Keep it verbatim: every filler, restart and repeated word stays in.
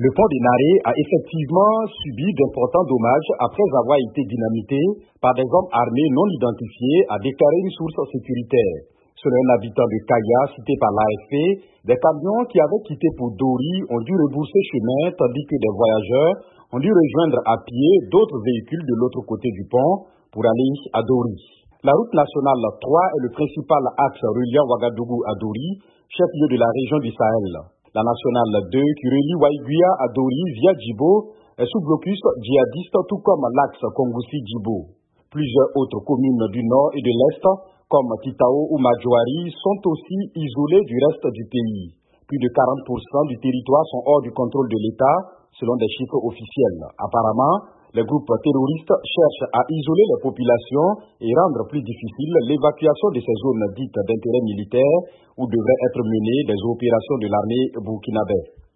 Le pont de Naré a effectivement subi d'importants dommages après avoir été dynamité par des hommes armés non identifiés, a déclaré une source sécuritaire. Selon un habitant de Kaya cité par l'A F P, des camions qui avaient quitté pour Dori ont dû rebourser chemin tandis que des voyageurs ont dû rejoindre à pied d'autres véhicules de l'autre côté du pont pour aller à Dori. La route nationale trois est le principal axe reliant Ouagadougou à Dori, chef-lieu de la région du Sahel. La nationale deux, qui relie Waïguia à Dori via Djibo, est sous blocus djihadiste, tout comme l'axe Kongoussi-Djibo. Plusieurs autres communes du nord et de l'est, comme Titao ou Madjouari, sont aussi isolées du reste du pays. Plus de quarante pour cent du territoire sont hors du contrôle de l'État, selon des chiffres officiels. Apparemment, les groupes terroristes cherchent à isoler les populations et rendre plus difficile l'évacuation de ces zones dites d'intérêt militaire où devraient être menées des opérations de l'armée burkinabé.